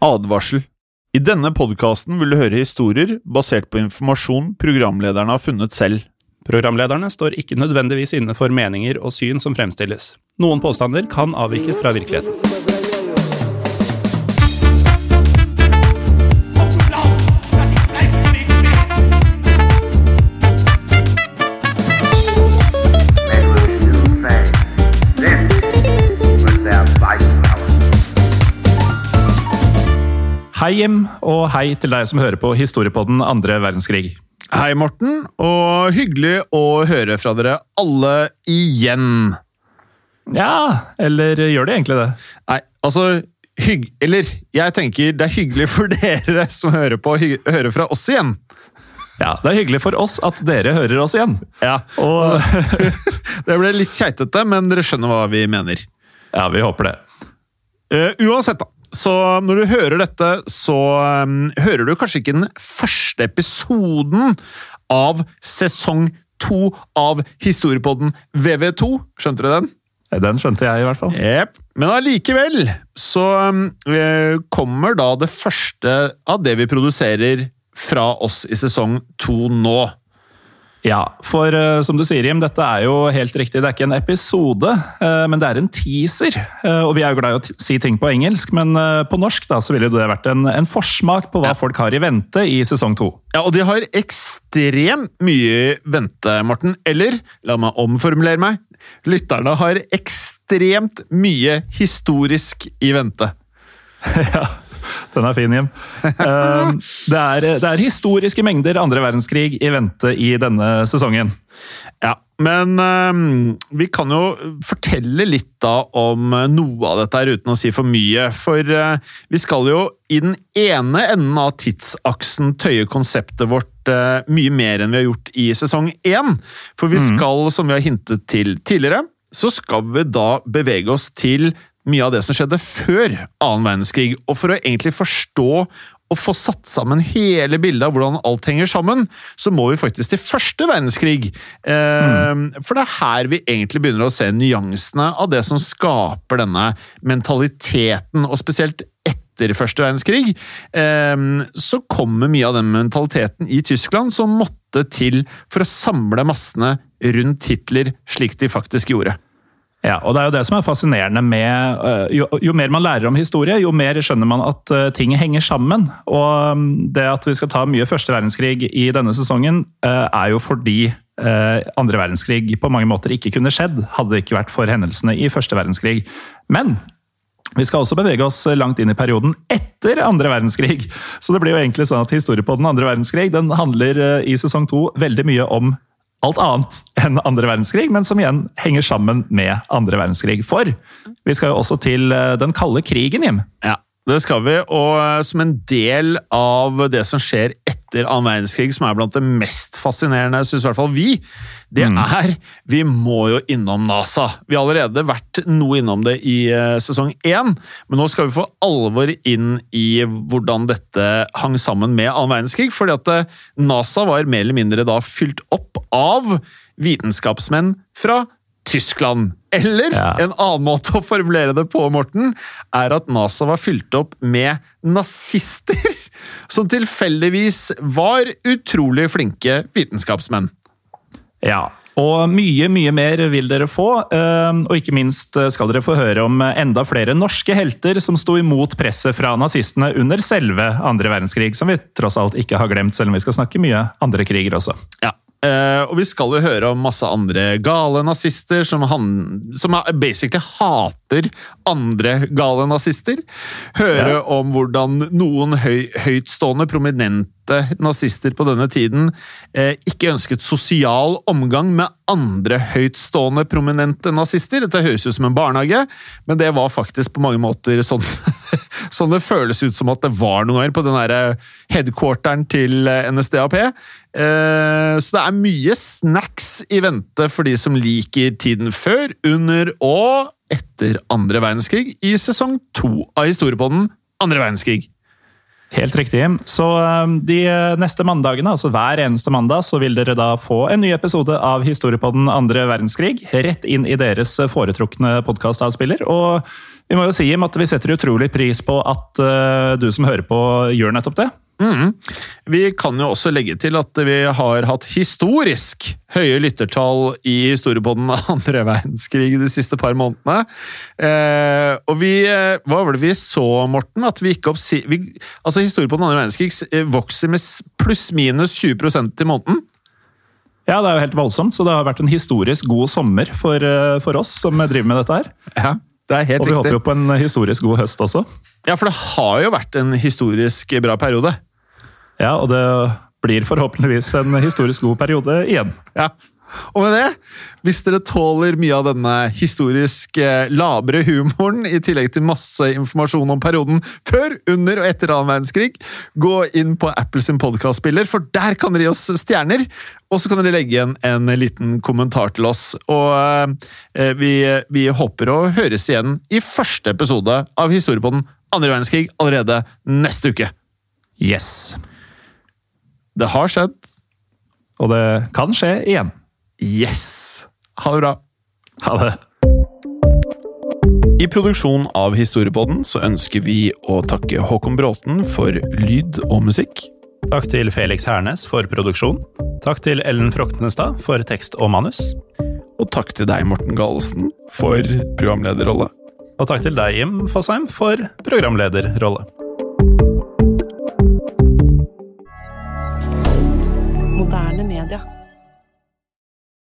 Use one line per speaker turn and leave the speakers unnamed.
Advarsel. I denne podcasten vil du høre historier basert på informasjon programlederne har funnet selv.
Programlederne står ikke nødvendigvis inne for meninger og syn som fremstilles. Noen påstander kan avvike fra virkeligheten. Hei Jim, og hei til deg som hører på Historiepodden 2. verdenskrig.
Hei Morten, og hyggelig å høre fra dere alle igjen.
Ja, eller gjør det egentlig det?
Nei, altså, jeg tenker det er hyggelig for dere som hører på, hører fra oss igjen.
Ja, det er hyggelig for oss at dere hører oss igjen.
Ja, og det ble litt keitete, men dere skjønner hva vi mener.
Ja, vi håper det.
Uansett da. Så når du hører dette, så hører du kanskje ikke den første episoden av sesong 2 av Historiepodden VV2. Skjønte du den?
Den skjønte jeg i hvert fall.
Jep. Men allikevel så kommer da det første av det vi produserer fra oss i sesong 2 nå.
Ja, for som du sier, Jim, dette er jo helt riktig. Det er ikke en episode, men det er en teaser. Og vi er jo glad i å si ting på engelsk, men på norsk da, så ville det vært en forsmak på hva folk har i vente i sesong 2.
Ja, og de har ekstremt mye vente, Morten. Eller, la meg omformulere meg, lytterne har ekstremt mye historisk i vente.
Ja. Den er fin, Jim. Det er historiske mengder 2. verdenskrig i vente i denne sesongen.
Ja, men vi kan jo fortelle litt da om noe av dette her uten å si for mye, for vi skal jo i den ene enden av tidsaksen tøye konseptet vårt mye mer enn vi har gjort i sesong 1, for vi skal, som vi har hintet til tidligere, så skal vi da bevege oss til mye av det som skjedde før 2. verdenskrig, og for å egentlig forstå og få satt sammen hele bildet av hvordan alt henger sammen, så må vi faktisk til 1. verdenskrig. For det er her vi egentlig begynner å se nyansene av det som skaper denne mentaliteten, og spesielt etter 1. verdenskrig, så kommer mye av den mentaliteten i Tyskland som måtte til for å samle massene rundt Hitler, slik de faktisk gjorde.
Ja, og det er jo det som er fascinerende med, jo mer man lærer om historie, jo mer skjønner man at ting henger sammen. Og det at vi skal ta mye 1. verdenskrig i denne sesongen, er jo fordi 2. verdenskrig på mange måter ikke kunne skjedd, hadde det ikke vært for hendelsene i 1. verdenskrig. Men vi skal også bevege oss langt inn i perioden etter 2. verdenskrig. Så det blir jo egentlig sånn at historiepodden 2. verdenskrig, den handler i sesong 2 veldig mye om alt annet enn 2. verdenskrig, men som igjen henger sammen med 2. verdenskrig. For vi skal jo også til den kalde krigen, Jim. Ja, det skal vi, og som en del av det som skjer etter 2. verdenskrig, som er blant det mest fascinerende, synes i hvert fall vi, det er, vi må jo innom NASA. Vi har allerede vært noe innom det i sesong 1, men nå skal vi få alvor inn i hvordan dette hang sammen med 2. verdenskrig, fordi at NASA var mer eller mindre da fylt opp av vitenskapsmenn fra Tyskland. Eller en annen måte å formulere det på, Morten, er at NASA var fylt opp med nazister, som tilfeldigvis var utrolig flinke vitenskapsmenn. Ja, og mye mer vil dere få, og ikke minst skal dere få høre om enda flere norske helter som sto imot presset fra nazistene under selve 2. verdenskrig, som vi tross alt ikke har glemt, selv om vi skal snakke mye andre kriger også. Ja. Og vi skal jo høre om masse andre gale nazister som basically hater andre gale nazister. Høre om hvordan noen høytstående, prominente nazister på denne tiden ikke ønsket sosial omgang med andre høytstående, prominente nazister. Dette høres ut som en barnehage, men det var faktisk på mange måter sånn sånn det føles ut som at det var noen ganger på den der headquarteren til NSDAP. Så det er mye snacks i vente for de som liker tiden før, under og etter 2. verdenskrig i sesong 2 av Historiepodden 2. verdenskrig. Helt riktig. Så de neste mandagene, altså hver eneste mandag, så vil dere da få en ny episode av Historiepodden andre verdenskrig, rett inn i deres foretrukne podcastavspiller. Og vi må jo si, Jim, at vi setter utrolig pris på at du som hører på gjør nettopp det.
Vi kan jo også legge til at vi har hatt historisk høye lyttertall i Historiepodden andre verdenskrig de siste par månedene. Og hva var det vi så, Morten? At vi gikk opp... altså Historiepodden andre verdenskrig vokser med pluss minus 20% i måneden.
Ja, det er jo helt voldsomt, så det har vært en historisk god sommer for oss som driver med dette her.
Ja, det er helt riktig.
Og vi håper jo på en historisk god høst også.
Ja, for det har jo vært en historisk bra periode.
Ja, og det blir forhåpentligvis en historisk god periode igjen.
Ja, og med det, hvis dere tåler mye av denne historisk labre humoren, i tillegg til masse informasjon om perioden før, under og etter annen verdenskrig, gå inn på Apple sin podcastspiller, for der kan dere gi oss stjerner, og så kan dere legge igjen en liten kommentar til oss. Og vi håper å høres igjen i første episode av Historiepodden andre verdenskrig allerede neste uke.
Yes.
Det har skjedd.
Og det kan skje igjen.
Yes! Ha det bra.
Ha det.
I produksjon av Historiepodden så ønsker vi å takke Håkon Bråten for lyd og musikk.
Takk til Felix Hernes for produksjon. Takk til Ellen Froktenestad for tekst og manus.
Og takk til deg, Morten Galesen, for programlederrolle.
Og takk til deg, Jim Fosheim, for programlederrolle.
Moderne media.